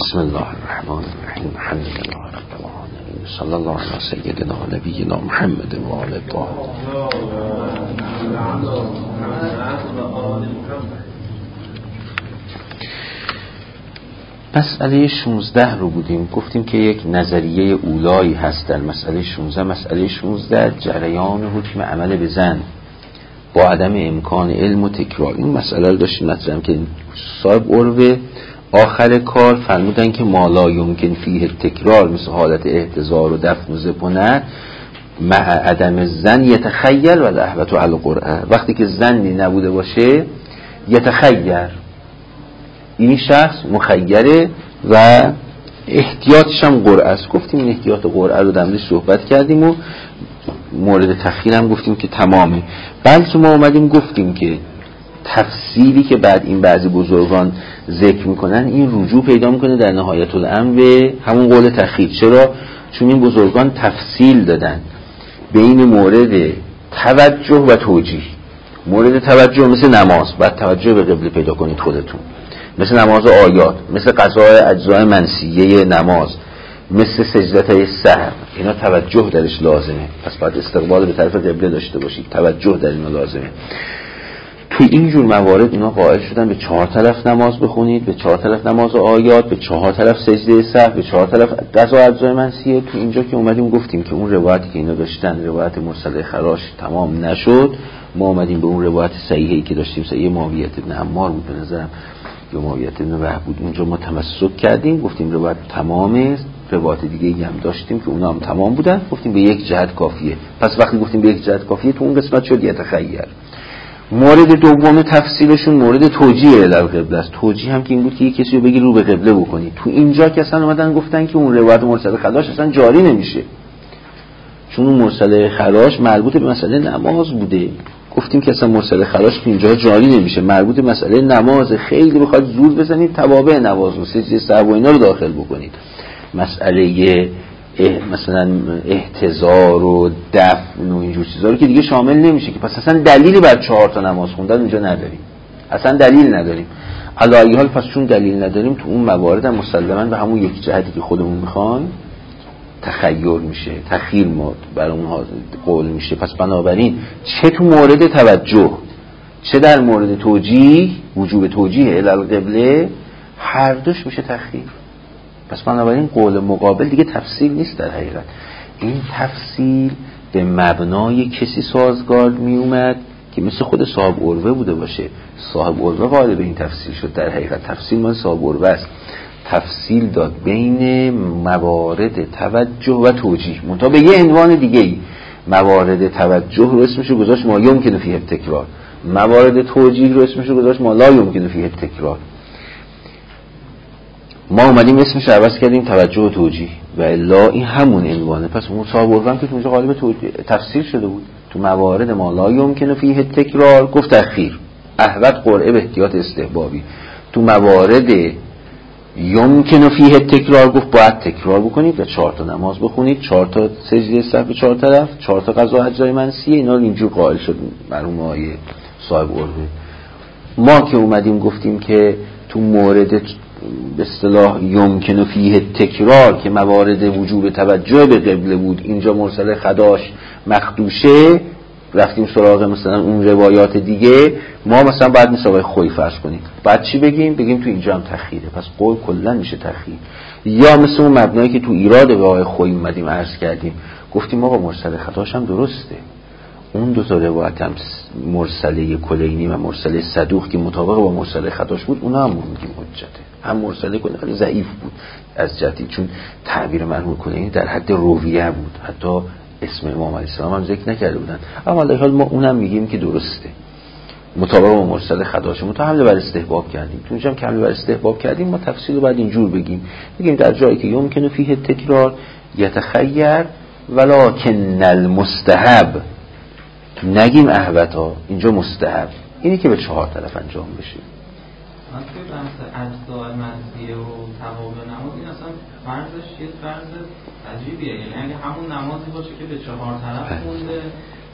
بسم الله الرحمن الرحیم. الحمد لله رب العالمین. صلی الله علی سیدنا نبینا محمد و آل الطاهرین. مسئله 16 رو بودیم، گفتیم که یک نظریه اولایی هست در مسئله 16. مسئله 16 جریان حکم عمل به زن با عدم امکان علم و تکرار. این مسئله رو داشتیم مطرح که صاحب عروه آخر کار فرمودن که ما لا یمکن فیه تکرار، مثل حالت احتضار و دفن و زبونه مع عدم زن یتخیر و الاحوط علی القرعه. وقتی که زنی نبوده باشه یتخیر، این شخص مخیره و احتیاطش هم قرعه است. گفتیم این احتیاط قرعه رو در صحبت کردیم و مورد تخییر هم گفتیم که تمامه. بلکه ما اومدیم گفتیم که تفصیلی که بعد این بعضی بزرگان ذکر میکنن این رجوع پیدا میکنه در نهایت الامر به همون قول تخییر. چرا؟ چون این بزرگان تفصیل دادن بین مورد توجه و توجیه. مورد توجه مثل نماز، بعد توجه به قبله پیدا کنید خودتون، مثل نماز آیات، مثل قضای اجزای منسیه نماز، مثل سجدتای سهو، اینا توجه درش لازمه. پس باید استقبال به طرف قبله داشته باشید، توجه در اینا لازمه. توی اینجور موارد اینا قائل شدن به 4 طرف نماز بخونید، به 4 طرف نماز آیات، به 4 طرف سجده سهو، به 4 طرف قضا اجزای منسیه. تو اینجا که اومدیم گفتیم که اون روایتی که اینا داشتن روایت مرسله خراش تمام نشد، ما اومدیم به اون روایت صحیحی که داشتیم، صحیح معاویه بن عمار بود به نظرم یا معاویه بن وهب بود، اونجا ما تمسک کردیم، گفتیم روایت تمامه. روایت دیگه‌ای هم داشتیم که اونا هم تمام بودن، گفتیم به یک جهت کافیه. پس وقتی گفتیم به یک جهت کافیه تو اون قسمت شد یتخیر. مورد دوم تفصیلشون مورد توجیه القبله است. توجیه هم که این بود که یک کسی رو بگیر رو به قبله بکنید. تو اینجا که اصلا اومدن گفتن که اون روایت مرسل خراش اصلا جاری نمیشه، چون اون مرسل خراش مربوط به مسئله نماز بوده. گفتیم که اصلا مرسل خراش تو اینجا جاری نمیشه، مربوط به مسئله نماز. خیلی بخواد زور بزنید توابع نماز و سجده سهو و اینا رو داخل بکنید. مسئله مثلا احتضار و دفن و اینجور چیزا رو که دیگه شامل نمیشه که. پس اصلا دلیلی بر 4 تا نماز خوندن اونجا نداریم، اصلا دلیل نداریم. علی ای حال پس چون دلیل نداریم تو اون موارد هم مسلماً به همون یک جهتی که خودمون میخوایم تخیر میشه، تخییر بر اون قول میشه. پس بنابراین چه تو مورد توجه چه در مورد توجیه، وجوب توجیه الی القبله، هر دوش میشه تخییر. پس بنابراین قول مقابل دیگه تفصیل نیست در حقیقت. این تفصیل به مبنای کسی سازگار می اومد که مثل خود صاحب عروه بوده باشه. صاحب عروه قائل به این تفصیل شد. در حقیقت تفصیل مال صاحب عروه است. تفصیل داد بین موارد توجه و توجیه، منتها به یه عنوان دیگه ای. موارد توجه رو اسمش رو گذاشت ما یمکن فیه تکرار، موارد توجیه رو اسمش رو گذاشت ما لا یمکن فیه تکرار. ما اومدیم اسمش عوض کردیم توجه و توجیه و الا این همون عنوانه. پس اون صاحب عروه که اونجا غالب تفسیر شده بود. تو موارد ما لا یمکن فیه تکرار گفت تخییر، احوط قرعه به احتیاط استحبابی. تو موارد یمکن فیه تکرار گفت باید تکرار بکنید و 4 تا نماز بخونید، 4 تا سجده سهو 4 طرف، 4 تا قضا اجزای منسیه. اینا اینجور قائل شد مرحوم آقای صاحب عروه. ما که اومدیم گفتیم که تو مورد به اصطلاح یمکن فیه تکرار که موارد وجوب توجه به قبله بود، اینجا مرسل خداش مخدوشه، رفتیم سراغ مثلا اون روایات دیگه. ما مثلا بعد مثل آقای خوی فرض کنیم، بعد چی بگیم تو اینجا هم تخییره. پس قول کلا میشه تخییر. یا مثل اون مبنایی که تو ایراد به آقای خوی اومدیم عرض کردیم، گفتیم آقا مرسل خداش هم درسته، اون دو تا روایت هم مرسله کلینی و مرسله صدوق که مطابق با مرسله خداش بود، اونا هم میگیم حجته. هم مرسله کلینی خیلی ضعیف بود از جهتی چون تعبیر مرحوم کلینی در حد رویه بود، حتی اسم امام علیه السلام هم ذکر نکرده بودن. اما در حال ما اونم میگیم که درسته مطابق با مرسله خداش. ما حمله بر استحباب کردیم، تو اونجا هم که حمله بر استحباب کردیم ما تفصیل رو بعد اینجور بگیم در جایی که یمکن فیه تکرار یتخیر ولکن المستحب، نگیم احوطا، اینجا مستحب، اینی که به 4 طرف انجام بشه. من توی بحث اجزای منسیه و توابع نماز این اصلا فرضش یه فرض عجیبیه. یعنی اگه همون نمازی باشه که به 4 طرف خونده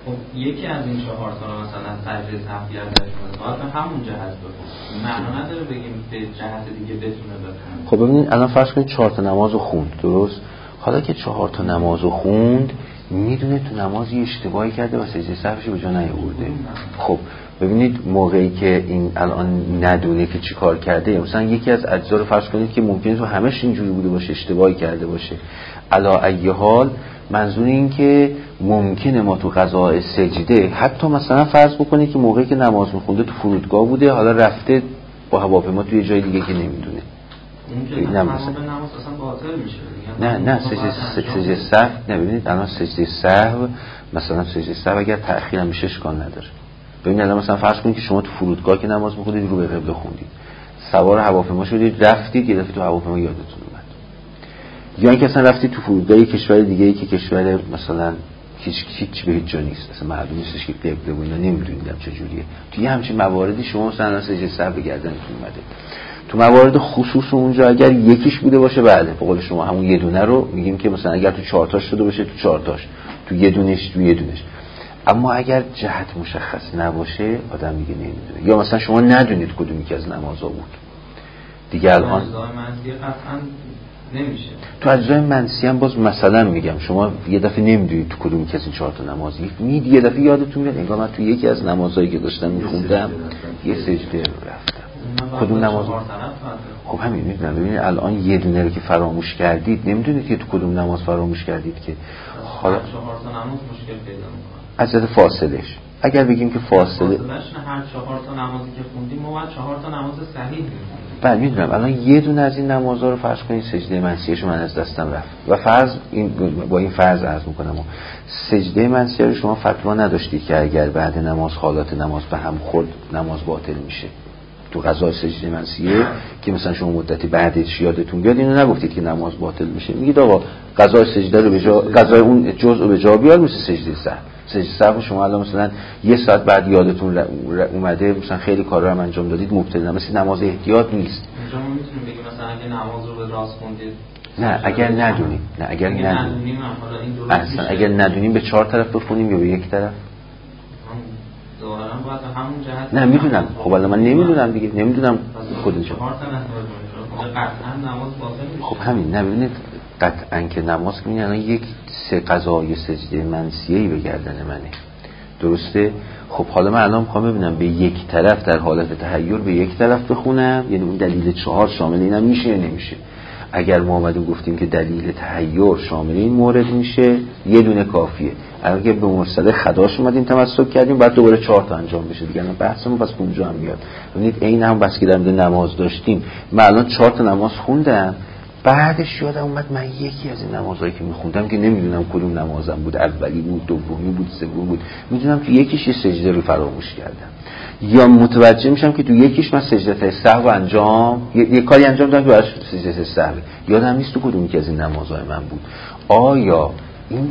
خب یکی از این 4 تا مثلا سجده سهو گردش کنه باید به همون جهت بخونه، معنا نداره بگیم به جهت دیگه بتونه بخونه. خب ببینید الان فرض کنید 4 تا نمازو خوند، درست؟ حالا که 4 تا نمازو خوند میدونه تو نماز یه اشتباهی کرده و سجده سهوش به جا نیاورده. خب ببینید موقعی که این الان ندونه که چی کار کرده، مثلا یکی از اجزا رو فرض کنید که ممکنه تو همش اینجوری بوده باشه، اشتباهی کرده باشه. علا ای حال منظور این که ممکنه ما تو قضاء سجده حتی مثلا فرض بکنید که موقعی که نماز میخونده تو فرودگاه بوده، حالا رفته با هواپیما توی جای دیگه که نمیدونه. این نماز اصلا باطل میشه. نه سجده سهو، نه ببینید الان سجده سهو مثلا سجده سهو اگر تأخیر هم بشه اشکال نداره. ببینید الان مثلا فرض کنید که شما تو فرودگاه که نماز میخونید رو به قبله خوندید، سوار هواپیما شدید رفتید یه دفعه تو هواپیما یادتون اومد، یا اینکه اصلا رفتید تو فرودگاه کشور دیگه ای که کشور مثلا هیچ به هیچ جا نیست، اصلا معلوم نیستش که قبله و اینا نمیدونید چه جوریه، توی همچین مواردی شما مثلا سجده سهو به گردنتون اومده. تو موارد خصوص اونجا اگر یکیش بوده باشه بله به قول شما همون یه دونه رو میگیم که مثلا اگر تو 4 تاش شده باشه تو 4 تاش، تو یه دونش تو یه دونش. اما اگر جهت مشخص نباشه آدم دیگه نمیدونه، یا مثلا شما ندونید کدومی که از نمازها بود دیگه. الان نمیشه تو اجزای منسی هم باز مثلا میگم شما یه دفعه نمیدونید تو کدومی که از این 4 تا نماز یه دفعه یادتون میاد انگار من تو یکی از نمازهایی که داشتم میخوندم یه سجده رفتم کدوم نماز. خب همین میدونم. ببینید الان یه دونه رو که فراموش کردید نمیدونید که تو کدوم نماز فراموش کردید که حالا 4 تا نماز مشکل پیدا میکنه از جهت فاصلش. اگر بگیم که فاصله نه هر 4 تا نمازی که خوندیم ما باید 4 تا نماز صحیح می‌خونیم. بله میدونم. الان یه دونه از این نمازها رو فرض کنید سجده منسیه‌شو من از دستم رفت و فرض این با این فرض عرض میکنم سجده منسیه رو شما فتوا نداشتید که اگر بعد نماز حالات نماز به هم خورد نماز باطل میشه. تو قضای سجده منسیه که مثلا شما مدتی بعدش یادتون بیاد اینو نگفتید که نماز باطل میشه، میگید آقا قضای سجده رو به جا قضای اون جزء به جا بیار مثل سجده سهو. سجده سهو شما الان مثلا یه ساعت بعد یادتون اومده مثلا خیلی کارا رو انجام دادید مبتلا، مثل نماز احتیاط نیست. اینجا ما میتونیم بگیم مثلا اگه نماز رو به راست خوندید نه اگر ندونیم، نه اگر ندونیم اصلا اگر ندونیم به 4 طرف بخونیم یا به یک طرف نه میدونم. خب الان من نمیدونم دیگه، نمیدونم کدومش. خب همین نبینید قطعاً که نماز که الان یک سه قضای سجده منسیه‌ای به گردن منه، درسته؟ خب حالا من الان میخوام ببینم به یک طرف در حالت تحیر به یک طرف بخونم، یعنی اون دلیل 4 شامل اینم میشه یا نمیشه؟ اگر ما اومدیم گفتیم که دلیل تحیر شامل این مورد میشه یه دونه کافیه. اگر به مرسله خداش اومدیم تمسک کردیم بعد دوباره 4 تا انجام بشه دیگه. الان بحثمون پس اونجا هم میاد. ببینید عین هم بس که در مورد نماز داشتیم، من الان 4 تا نماز خوندم بعدش یادم اومد من یکی از این نمازهایی که میخوندم که نمیدونم کدوم نمازم بود، اولی بود دومی بود سومی بود، میدونم که یکیش یه سجده رو فراموش کردم یا متوجه میشم که تو یکیش من سجده سهو انجام یه کاری انجام دادم که براش سجده سهو یادم نیست تو کدومی که از این نمازهای من بود. آیا این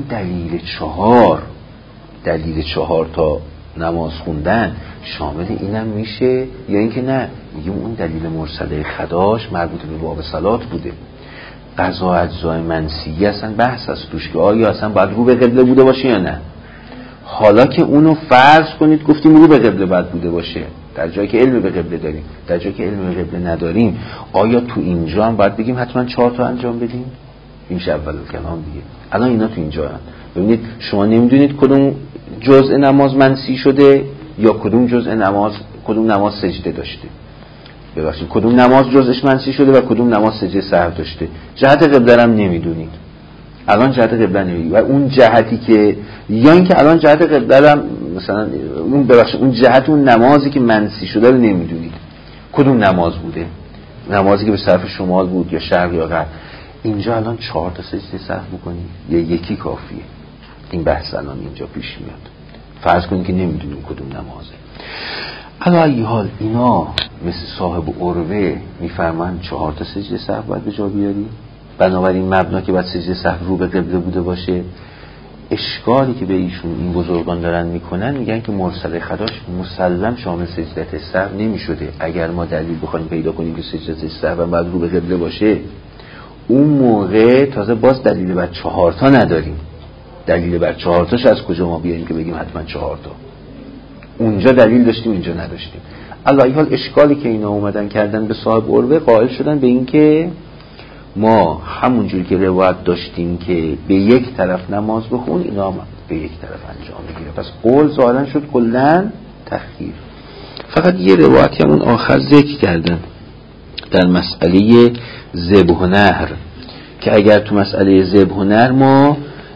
دلیل 4 تا نماز خوندن شامل اینم میشه یا اینکه نه میگیم اون دلیل مرسله خداش مربوط به باب صلات بوده؟ قضا اجزای منسیه اصلا بحث است توش که آیا اصلا باید رو به قبله بوده باشه یا نه. حالا که اونو فرض کنید گفتیم رو به قبله باید بوده باشه در جایی که علم به قبله داریم، در جایی که علم به قبله نداریم آیا تو اینجا هم باید بگیم حتما 4 تا انجام بدیم؟ این میشه اول کلام دیگه. الان اینا تو اینجا هستن. ببینید شما نمیدونید کدوم جزء نماز منسی شده یا کدوم نماز سجده داشته. ببخشید کدوم نماز جزءش منسی شده و کدوم نماز سجده سهو داشته. جهت قبله هم نمیدونید. الان جهت قبله نمیدونید و اون جهتی که یا اینکه الان جهت قبله هم مثلا اون جهت اون نمازی که منسی شده رو نمیدونید کدوم نماز بوده، نمازی که به طرف شمال بود یا شرق یا غرب. اینجا الان 4 تا سجده سهو می‌کنید یا یکی کافیه؟ این بحث الان اینجا پیش میاد. فرض کنید که نمیدونیم کدوم نمازه. علی ای حال اینا مثل صاحب عروه میفرمان 4 تا سجده سهو باید به جا بیاری، بنابراین مبنا که باید سجده سهو رو به قبله بوده باشه. اشکالی که به ایشون این بزرگان دارن میکنن میگن که مرسله خداش مسلم شامل سجده سهو نمیشده. اگر ما دلیل بخوایم پیدا کنیم که سجده سهو باید رو به قبله باشه اون موقع تازه باز دلیل بعد 4 تا نداریم. دلیل بر 4 تاش از کجا ما بیاریم که بگیم حتما 4 تا؟ اونجا دلیل داشتیم اینجا نداشتیم. علی حال اشکالی که اینا اومدن کردن به صاحب عروه، قائل شدن به این که ما همونجوری که روایت داشتیم که به یک طرف نماز بخون، اینا هم به یک طرف انجام بگیره. پس قول ظاهرا شد کلن تخییر. فقط یه روایتی همون آخر ذکر کردن در مسئله ذبح و نحر، که اگر تو مسئله ذبح و نحر ما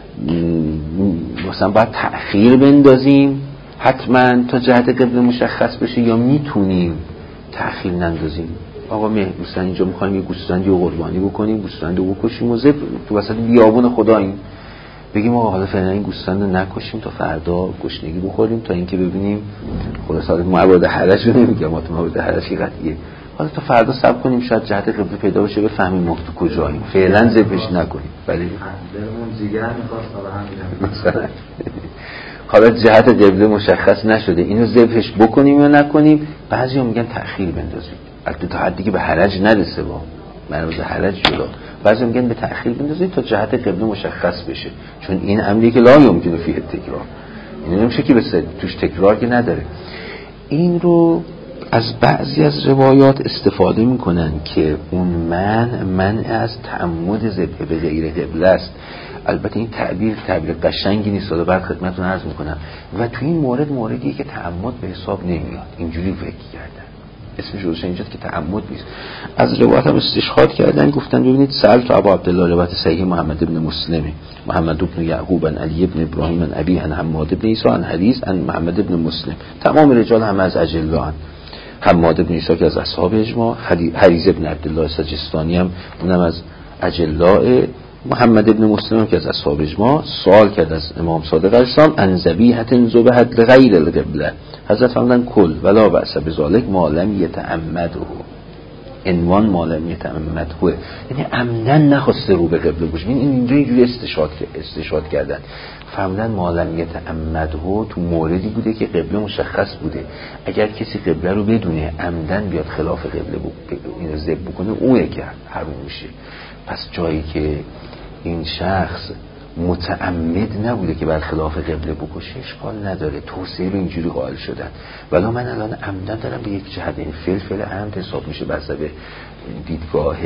مثلا باید تأخیر بندازیم حتما تا جهت قبله مشخص بشه، یا میتونیم تأخیر نندازیم؟ آقا مثلا اینجا میخوایم یه گوسفندی رو قربانی بکنیم، گوسفند رو بکشیم و تو وسط بیابون خداییم، بگیم آقا حالا فعلا این گوسفند رو نکشیم تا فردا گشنگی بخوریم تا اینکه ببینیم خلاص حالا موارد حرج رو نمیگم، ما تو موارد حرج قطعیه، حالا تا فردا صبر کنیم شاید جهت قبله پیدا بشه بفهمیم ما تو کجاییم، فعلا ذبحش نکنیم. ولی دلمون جیگر می‌خواست تا به هم حالا جهت قبله مشخص نشده، اینو ذبحش بکنیم یا نکنیم. بعضیا میگن تأخیر بندازیم، البته تا حدی که به حرج نرسه، با مرز حرج جلو. بعضیا میگن به تأخیر بندازید تا جهت قبله مشخص بشه، چون این امری که لا یمکن فیه تکرار، این نمیشه که بس توش تکرار که نداره. این رو از بعضی از روایات استفاده میکنن که اون منع از تعمد ذبح به غیر قبله است. البته این تعبیر قشنگی نیست، حالا بعد خدمتتون عرض میکنم. و تو این موردیه که تعمد به حساب نمیاد، اینجوری فکر کردن، اسمش روش اینجاست که تعمد نیست. از روایت هم استشهاد کردن، گفتن ببینید سألت ابو عبدالله، روایت صحیح محمد ابن مسلم، محمد ابن یعقوب عن علی ابن ابراهیم عن ابی عن حماد ابن عیسی عن حدیث عن محمد ابن مسلم. تمام رجال هم از اجلا، حماد ابن عیسی که از اصحاب اجماع، حریز ابن عبدالله سجستانی هم اونم از اجلاء، محمد ابن مسلم که از اصحاب اجماع. سوال کرد از امام صادق علیه السلام عن ذبیحة ذبحت لغیر القبله، حضرت فرمودن کل ولا بأس بذلک ما لم یتعمده، عنوان ما لم یتعمده، یعنی عمدن نخواسته رو به قبله باشه. این اینجا اینجوری استشهاد کردن، فرمودن ما لم یتعمده تو موردی بوده که قبله مشخص بوده. اگر کسی قبله رو بدونه عمدن بیاد خلاف قبله اینو ذبح بکنه، اونه که حرام میشه. پس جایی که این شخص متعمد نبوده که بر خلاف قبله بکشه، اشکال نداره، توصیه رو اینجوری قائل شدن. ولی من الان عمدن دارم به یک جهت، این فلفل عمد حساب میشه بر حسب دیدگاه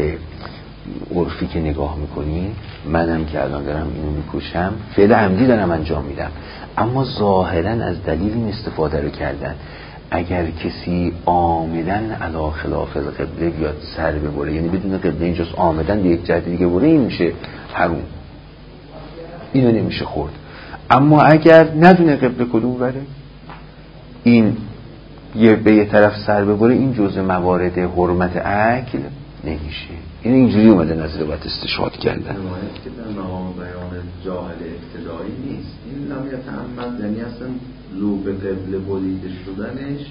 عرفی که نگاه میکنی. منم که الان دارم اینو میکشم، فعل عمدی دارم انجام میدم، اما ظاهرا از دلیل این استفاده رو کردن. اگر کسی عامدن علی خلاف القبله بیاد سر ببره، یعنی بدون قبله اینجاست عامدن به یک جهت دیگه بره، این میشه حرام، اینو نمیشه خورد. اما اگر ندونه قبله کدوم بره، این به یه طرف سر ببره، این جزء موارد حرمت اکل نمیشه. این اینجوری اومده نظر باید استشهاد کردن. نمایت که در مقام بیان جاهل ابتدایی نیست، این لم یتعمد یعنی اصلا رو به قبله بریده شدنش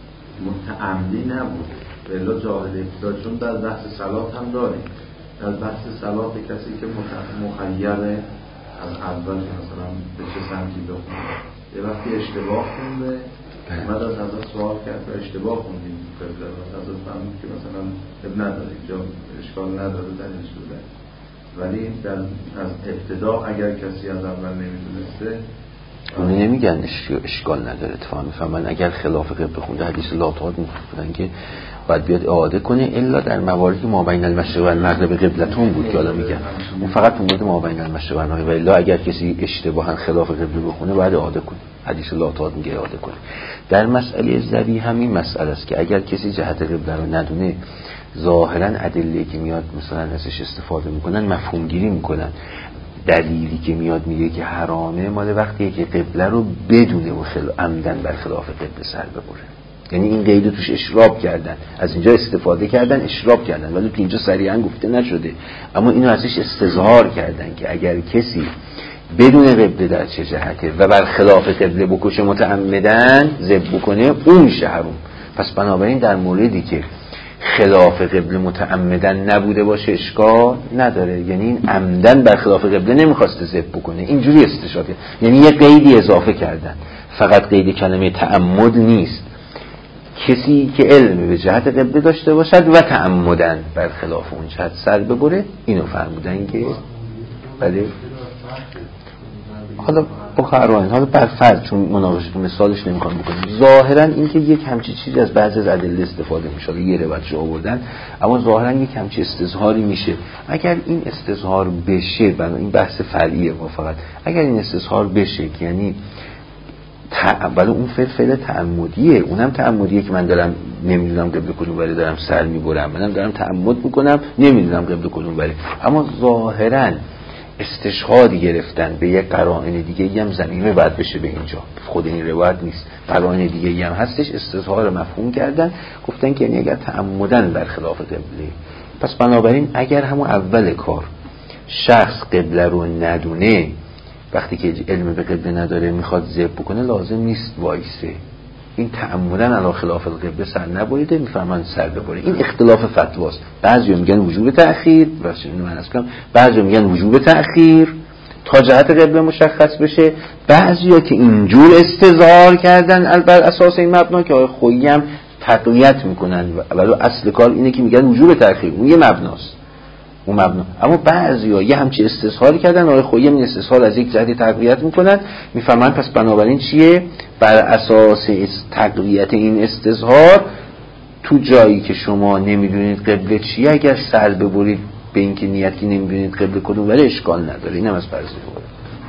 متعمدی نبود، ولی جاهل ابتدایی، چون در بحث صلات هم داریم، در بحث صلات کسی که مخیره از اول مثلا به چه سمتی بخونه، یه وقتی اشتباه خونده اومد از حضرت سوال کرد و اشتباه خوندیم قبله و حضرت فهمید که مثلا اب نداره اینجا اشکال نداره در این صورت. ولی از ابتدا اگر کسی از اول نمیدونسته اونه نمیگن اشکال نداره، اتفاق میفهمن اگر خلاف قبله خونده حدیث لاتات میگفتن که باید بیاد اعاده کنه، الا در مواردی که ما بین المشرق و المغرب قبلتون بود که حالا میگن اون فقط تو مورد ما بین المشرق و المغرب، الا اگر کسی اشتباها خلاف قبله بخونه باید اعاده کنه، حدیث لاتات میگه اعاده کنه. در مسئله ذبیحه همین مسئله است که اگر کسی جهت قبله رو ندونه، ظاهرا ادله که میاد مثلا ازش استفاده میکنن مفهوم گیری میکنن. دلیلی که میاد میگه که حرامه مال وقتیه که قبله رو بدونه و عمدن بر خلاف قبله سر ببره، یعنی این قید توش اشراب کردن، از اینجا استفاده کردن، اشراب کردن، ولی تو اینجا صریحا گفته نشده، اما اینو ازش استظهار کردن که اگر کسی بدون قبله در چه جهته و بر خلاف قبله بکشه متعمدن ذبح بکنه، اون میشه حرام. پس بنابراین در موردی که خلاف قبله متعمدن نبوده باشه اشکال نداره، یعنی این عمدن بر خلاف قبله نمیخواسته ذبح بکنه، اینجوری استشهاد، یعنی یه قیدی اضافه کردن، فقط قید کلمه تعمد نیست، کسی که علم به جهت قبله داشته باشد و تعمدن بر خلاف اون جهت سر ببره، اینو فرمودن که بله حالا با قرائن، حالا بر فرض چون مناقشه مثالش نمیخوام بکنیم، ظاهرا این که یک همچی چیزی از بعضی از ادله استفاده میشه، یه روایتش آوردن، اما ظاهرا یک همچی استظهاری میشه. اگر این استظهار بشه، برای این بحث فرعیه ما فقط، اگر این استظهار بشه که یعنی ولی اون فعل تعمدیه، اونم تعمدیه که من دارم نمیدونم قبل کدوم ولی دارم سر میبرم، منم دارم تعمد میکنم نمیدونم قبل کدوم ولی، اما ظاهرا استشهادی گرفتن به یک قرائن دیگه هم ضمیمه باید بشه به اینجا، خود این روایت نیست، قرائن دیگه هم هستش، استظهار مفهوم کردن، گفتن که یعنی اگر تعمدن برخلاف قبله، پس بنابراین اگر همون اول کار شخص قبله رو ندونه، وقتی که علم به قبله نداره میخواد ذبح بکنه، لازم نیست وایسه، این تعمدن علی خلاف القبله سر نبریده، میفهمن سر ببره. این اختلاف فتواست، بعضیا میگن وجوب تأخیر، بعضیا میگن وجوب تأخیر تا جهت قبله مشخص بشه، بعضیا که اینجور استظهار کردن بر اساس این مبنا که آقای خویی هم تقویت میکنن، ولی اصل کار اینه که میگن وجوب تأخیر، اون یه مبناست، اون مبنا. اما بعضیا یه همچی استظهاری کردن، آقای خویی این استظهار از یک جهتی تقویت میکنن، میفهمن پس بنابراین چیه؟ بر اساس تقویت این استظهار تو جایی که شما نمیدونید قبله چیه، اگر سر ببرید به این که نیت که نمیدونید قبله کدوم ولی اشکال نداره. این هم از فرض بود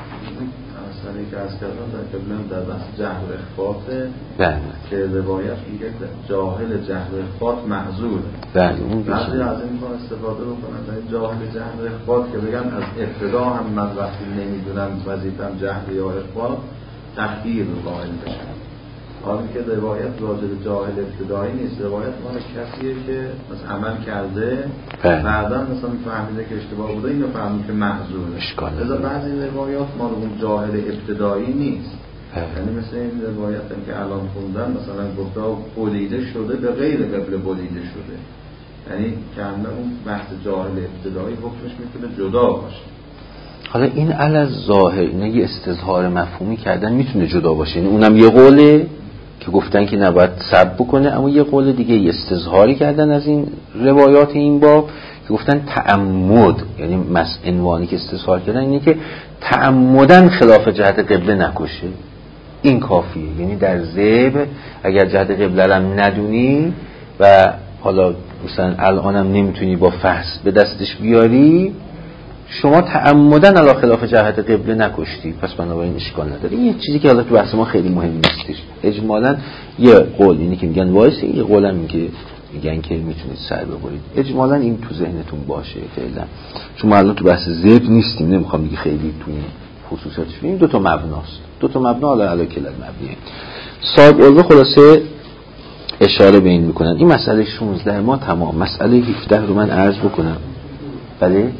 مسئله که از کردن در قبله در بحث جهل و اخفاته که روایت میگه جاهل جهل و اخفات معذوره. بعضی از این میخوان استفاده بکنن در جاهل جهل و اخفات که بگن از ابتدا هم من وقتی نمیدونم وظیفم جهل یا اخفات تخییر رو قائل بشم. حالا که روایت راجع به جاهل ابتدایی نیست، روایت مال کسیه که مثلا عمل کرده بعدا مثلا فهمیده که اشتباه بوده، اینو فهمید که معذوره. لذا بعضی روایات مال اون جاهل ابتدایی نیست. یعنی مثل این روایت هم که الان خوندن مثلا گفته بلیده شده به غیر قبل بلیده شده، یعنی که اون بحث جاهل ابتدایی حکمش میتونه جدا باشه. حالا این علاوه ظاهر اینا یه استظهار مفهومی کردن میتونه جدا باشه، یعنی اونم یه قوله که گفتن که نباید سب بکنه، اما یه قول دیگه یه استظهاری کردن از این روایات این باب که گفتن تعمد، یعنی عنوانی که استظهار کردن اینه که تعمدن خلاف جهت قبله نکشه، این کافیه. یعنی در ذبح اگر جهت قبله هم ندونی و حالا مثلا الانم نمیتونی با فحص به دستش بیاری، شما تعمدن علی خلاف جهت قبله نکشتی، پس بنابراین اشکال نداره. این یه چیزی که حالا تو بحث ما خیلی مهم نیستش. اجمالاً یه قول اینه که میگن وایس، یه قول هم میگه میگن که میتونید سر ببرید. اجمالاً این تو ذهنتون باشه فعلا، چون ما الان تو بحث ذبح نیستیم، نمیخوام دیگه خیلی تو این خصوصاتش ببینیم. دو تا مبناست، دو تا مبنا علی کلت مبنیه. صاحب الوه خلاصه اشاره به این میکنن. این مسئله 16 ما تمام. مسئله 17 رو من عرض بکنم. بله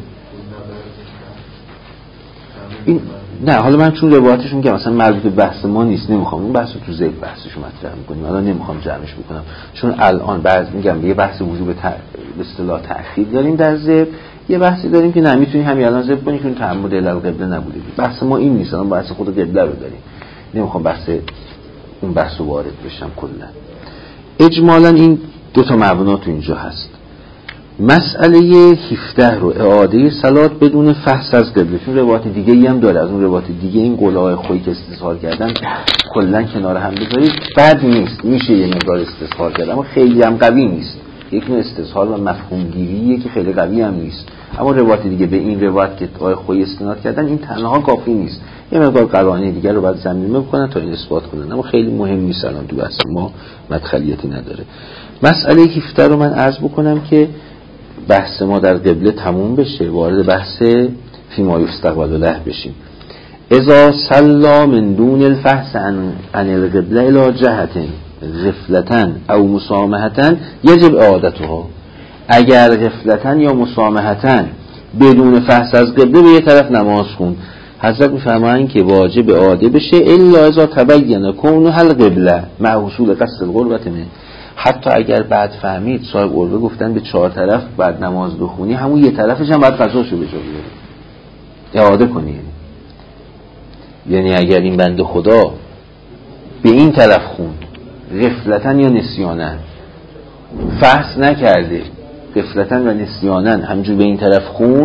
این نه، حالا من چون روایتش میگم مثلا مربوط به بحث ما نیست، نمیخوام اون بحث تو ذکر بحثش رو مطرح میکنیم، حالا نمیخوام جمعش بکنم، چون الان بعضی میگم یه بحث وجوب به اصطلاح تأخیر داریم در ذکر، یه بحثی داریم که نه میتونی همین الان ذکر کنی که تعمد القبله نبوده. بحث ما این نیست، الان بحث خود قبله رو داریم، نمیخوام بحث اون بحث رو وارد بشم. کلا اجمالا این دو تا مبنا تو اینجا هست. مسئله 17 رو اعاده صلات بدون فحص از قبله، چون روایت دیگه ای هم داره، از اون روایت دیگه این قولای خویی که استظهار کردن کلا کنار هم بذارید، بد نیست، میشه یه مقدار استظهار کرد، اما خیلی هم قوی نیست. یک نوع استظهار و مفهوم گیریه که خیلی قوی هم نیست. اما روایت دیگه به این روایت که آقای خویی استناد کردن این تنها کافی نیست، یه مقدار قرائن دیگه رو باید ضمیمه بکنن تا این اثبات کنن، اما خیلی مهم نیست، الان تو بحث ما مدخلیتی نداره. مسئله 17 رو من عرض بکنم که بحث ما در قبله تموم بشه، وارد بحث فیما یستقبل له بشیم. اذا صلى من دون الفحص عن القبله الى جهت غفلة او مسامحة یجب اعادتها. اگر غفلة یا مسامحة بدون فحص از قبله به یه طرف نماز خون، حضرت میفرمایند که واجب اعاده بشه الا اذا تبین کونه القبله مع حصول قصد القربة منه. حتی اگر بعد فهمید، صاحب قربه گفتن به 4 طرف بعد نماز بخونی، همون یه طرفش هم بعد قضاشو به جا بیاری، اعاده کنی. یعنی اگر این بنده خدا به این طرف خوند غفلتن یا نسیانن، فحص نکرده، غفلتن و نسیانن همجور به این طرف خوند،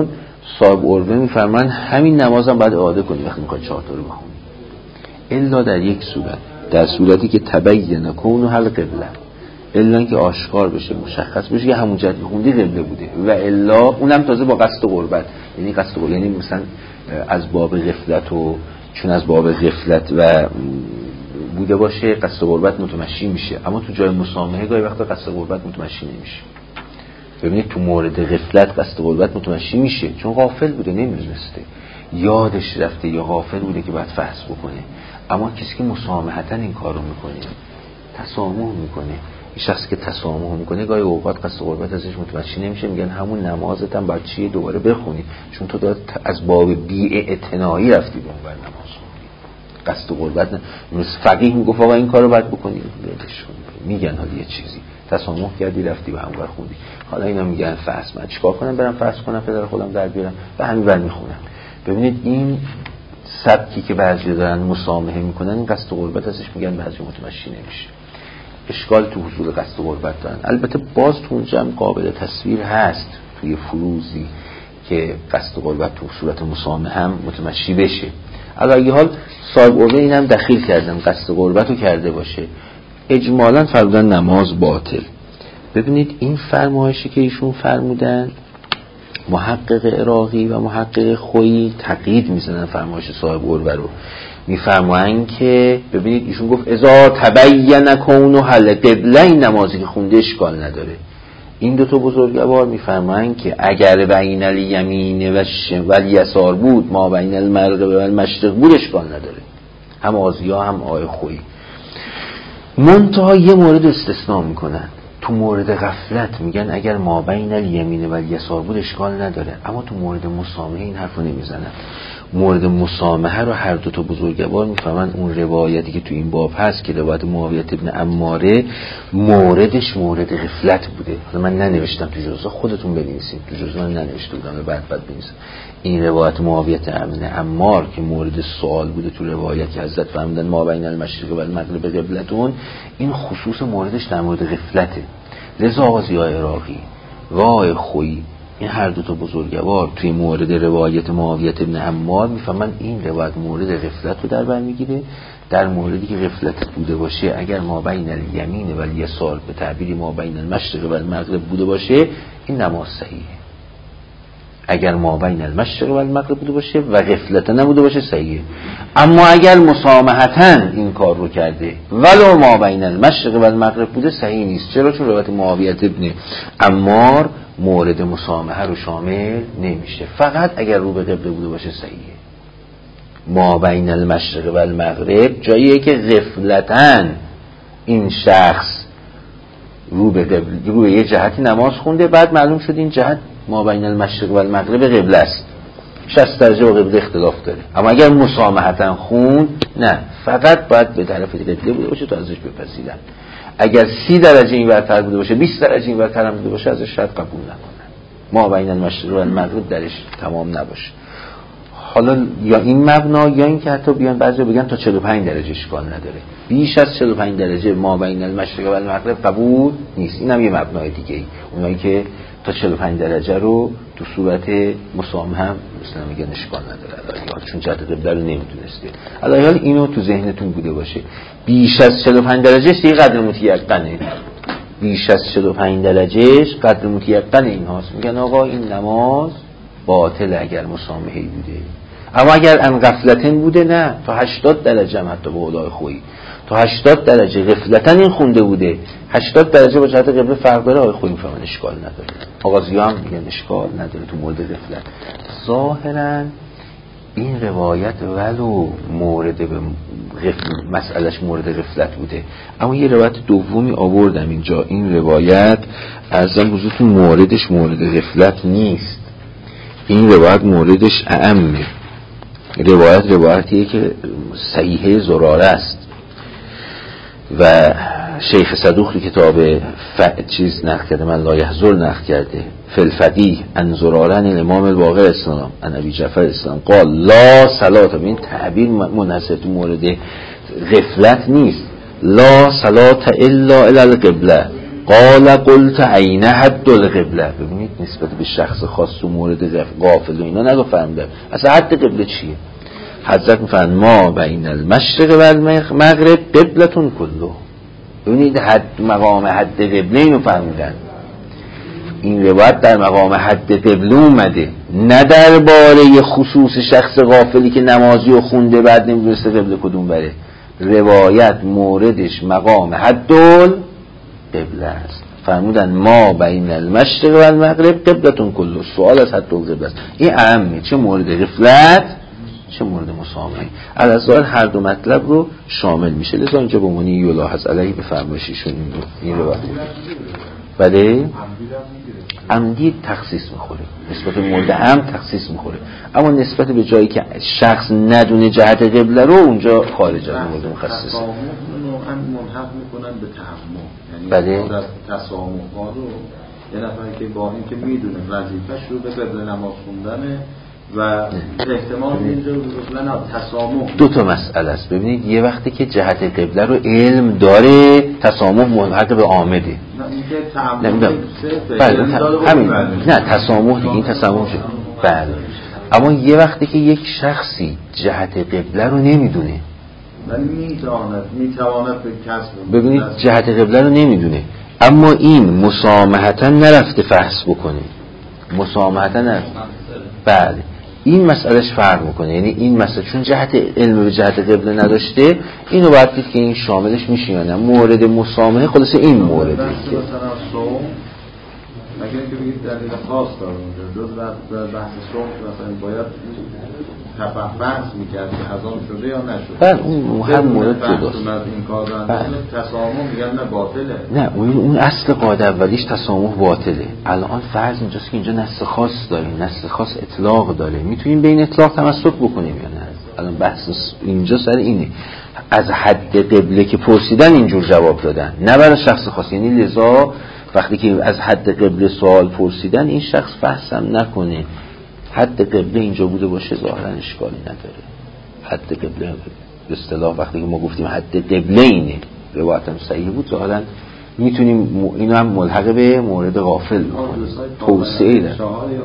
صاحب عروه میفرمان همین نمازم باید اعاده کنی وقتی میخوای 4 تا رو بخونی، الا در یک صورت، در صورتی که تبین کون حل قبله، الا اینکه آشکار بشه مشخص بشه که همون جهت خوندی قبله بوده، و الا اونم تازه با قصد قربت، یعنی قصد قربت یعنی مثلا از باب غفلت و چون از باب غفلت و بوده باشه قصد قربت متمشی میشه، اما تو جای مسامحه گاهی وقتا قصد قربت متمشی نمیشه. ببینید تو مورد غفلت قصد قربت متمشی میشه چون غافل بوده نمیدونسته، یادش رفته یا غافل بوده که باید فحص بکنه، اما کسی که مسامحتاً این کارو میکنه، تسامح میکنه، این شخصی که تسامح میکنه گاهی اوقات قصد قربت ازش متمشی نمیشه، میگن همون نمازت هم باید چیه دوباره بخونی، چون تو داد از باب بی‌اعتنایی رفتی به اون بر نماز خوندی، قصد قربت مثل فقیه میگفت آقا این کارو باید بکنی، میگن حالا یه چیزی تسامح کردی رفتی به همون بر خوندی، حالا اینا میگن فحص، من چیکار کنم برم فحص کنم پدر خودم در بیارم و همین بر میخونم. ببینید این سبکی که بعضی دارن مسامحه میکنن این قصد قربت ازش میگن بعضی متمشی نمیشه. اشکال تو حصول قصد قربت دارن، البته باز تو اونجا هم قابل تصویر هست توی فروزی که قصد قربت تو صورت مسامحه هم متمشی بشه. علاوه حال صاحب عروه اینم دخیل کردن قصد قربت رو کرده باشه، اجمالاً فرمودن نماز باطل. ببینید این فرمایشی که ایشون فرمودن محقق عراقی و محقق خویی تقیید میزنن فرمایش صاحب عروه رو، میفرمایند که ببینید ایشون گفت اذا تبین کون حل قبله، این نمازی که خونده اشکال نداره. این دو تا بزرگوار میفرمایند که اگر بین الیمین و الیسار بود، ما بین المغرب و المشرق بود، اشکال نداره. هم آزیا هم آقای خویی منتها یه مورد استثناء میکنن، تو مورد غفلت میگن اگر ما بین الیمین و الیسار بود اشکال نداره، اما تو مورد مسامحه این حرفو نمیزنن. مورد مسامحه رو هر دو تا بزرگوار میفهمن اون روایتی که تو این باب هست که روایت معاویه ابن عماره موردش مورد غفلت بوده. حالا من ننوشتم تو جزوه، خودتون بنویسید، تو جزوه من ننوشته بودم، بعد بنویسم. این روایت معاویه ابن عمار که مورد سوال بوده تو روایت که حضرت فرمودن ما بین المشرق و المغرب قبلتون، این خصوص موردش در مورد غفلته. لذا آزیا عراقی و آقای خویی این هر دو تا بزرگوار توی مورد روایت معاویه ابن عمار میفهمن این روایت مورد غفلت رو در بر میگیره، در موردی که غفلت بوده باشه اگر ما بین الیمین و الیسار به تعبیری ما بین المشرق و المغرب بوده باشه این نماز صحیحه. اگر ما بین المشرق و المغرب بوده باشه و غفلت نبوده باشه صحیحه. اما اگر مسامحتاً این کار رو کرده ولو ما بین المشرق و المغرب بوده صحیح نیست. چرا؟ چون روایت معاویه ابن عمار مورد مسامحه رو شامل نمیشه، فقط اگر رو به قبله بوده باشه صحیحه. ما بین المشرق و المغرب جاییه که غفلتاً این شخص رو به قبله، رو به یه جهتی نماز خونده، بعد معلوم شد این جهت ما بین المشرق و المغرب قبله است، 60 درجه با قبله اختلاف داره. اما اگر مسامحتاً خوند نه، فقط باید به طرف قبله بوده باشه تا ازش بپذیرن. اگر 30 درجه این برتر بوده باشه، 20 درجه این برتر هم بوده باشه، ازش شاید قبول نکنن. ما بین المشرق و المغرب درش تمام نباشه. حالا یا این مبنا یا این که حتی بیان بعضی بگن تا 45 درجه اشکال نداره، بیش از 45 درجه ما بین المشرق و المغرب قبول نیست. اینم یه مبنای دیگه ای. اونایی که تا 45 درجه رو تو صورت مسامحه هم مثلا میگن اشکال نداره، البته چون جهت قبله رو نمیدونسته. البته اینو تو ذهنتون بوده باشه، بیش از 45 درجه دیگه قدر متیقنه، بیش از 45 درجهش قدر متیقن اینهاست. میگن آقا این نماز باطل اگر مسامحه‌ای بوده. اما اگر ان غفلتن بوده نه، تا 80 درجه هم حتی به قولای خویی تا 80 درجه غفلتن این خونده بوده، 80 درجه با جهت قبله فرق داره. آقای خویی میفهمن اشکال نداره، آغازی‌ها هم میگن اشکال نداره تو مورد غفلت. ظاهراً این روایت ولو مورد به مسئلهش مورد غفلت بوده، اما یه روایت دومی آوردم اینجا. این روایت ارزم حضورتون موردش مورد غفلت نیست، این روایت موردش اعمه. روایتیه که صحیحه زراره است و شیخ صدوق کتاب چیز نقل کرده، من لا یحضر نقل کرده، فلفقیه ان زرارن الامام الباقر اسلام ان ابی جعفر اسلام قال لا صلات. این تعبیر منحصر تو مورد غفلت نیست، لا صلات الا الی القبله، قال قلت عین حد القبله. ببینید نسبت به شخص خاص و مورد غافل و اینا نگفتن، اصلا حد قبله چیه؟ حضرت میفرمایند ما بین المشرق و المغرب قبلتون کله. ببینید حد مقام حد قبله اینو فهمیدن. این روایت در مقام حد قبله اومده، نه درباره خصوص شخص غافلی که نمازی و خونده بعد نمیدونسته قبله کدوم بره. روایت موردش مقام حد قبله است. فرمودن ما بین المشرق و المغرب قبلتون کله. سوال از حد قبله است. این اهمه، چه مورد غفلت چه مورد مسامحه. الازال هر دو مطلب رو شامل میشه. لذا اینجا به معنی یلاحظ علیه بفرمایششون این روایت. بله عمدی تخصیص میخوره، نسبت به مورد عام تخصیص میخوره، اما نسبت به جایی که شخص ندونه جهت قبله رو اونجا خارج از مورد مخصص. تسامح رو هم ملحق میکنن به تعمم، بله تسامح ها رو یه نفری که با این که میدونه وظیفه‌ش رو به قبله نماز خوندنه و احتمال اینجا مثلا تسامح دو تا مسئله است. ببینید یه وقتی که جهت قبله رو علم داره تسامح ملحق به عامده. بله همین نه تسامح دیگه، این تسامح شد. بله اما یه وقتی که یک شخصی جهت قبله رو نمیدونه، ولی میتواند به کسب، ببینید جهت قبله رو نمیدونه اما این مسامحتا نرفته فحص بکنه، مسامحتا نرفته، بله این مسئلهش فرق میکنه. یعنی این مسئله چون جهت علم به جهت قبله نداشته، اینو باید دید که این شاملش میشه یا نه. مورد مسامحه خلاصه این مورده که مثلا صوم مگر اینکه بگید دلیل خاص داره اونجا، جز بحث صوم مثلا باید بحث میکرد که اذان شده یا نشده. بله اون هر مورد جداست. این کار رو تسامح میگن نه باطله. نه اون اصل قاعده اولیش تسامح باطله. الان فرض اینجاست که اینجا نص خاص داریم، نص خاص اطلاق داره، میتونیم به این اطلاق تمسک بکنیم یا نه. الان بحث اینجا سر اینه، از حد قبله که پرسیدن اینجور جواب دادن، نه برای شخص خاص. یعنی لذا وقتی که از حد قبله سوال پرسیدن این شخص فحصم نکنه، حد قبله اینجا بوده باشه ظاهرا اشکالی نداره. حد قبله به اصطلاح وقتی که ما گفتیم حد قبله اینه، روایتم صحیح بود، ظاهرا میتونیم اینو هم ملحق به مورد غافل بکنیم. توسعه ده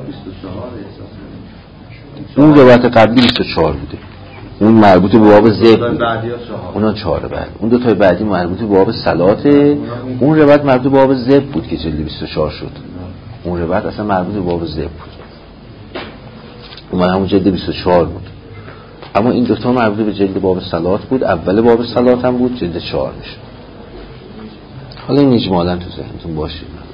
اون روایت قبلی 24 بوده، اون مربوط به باب ذبح، اونا 4 بعد، اون دو تا بعدی مربوط به باب صلاته، اون روایت مربوط به باب ذبح بود که جلد 24 شد. اون روایت اصلا مربوط به باب ذبح بود، اون همون جلد 24 بود. اما این دوتا مربوط به جلد باب صلات بود، اول باب صلات هم بود، جلد 4 میشه. حالا این اجمالا تو ذهنتون باشه.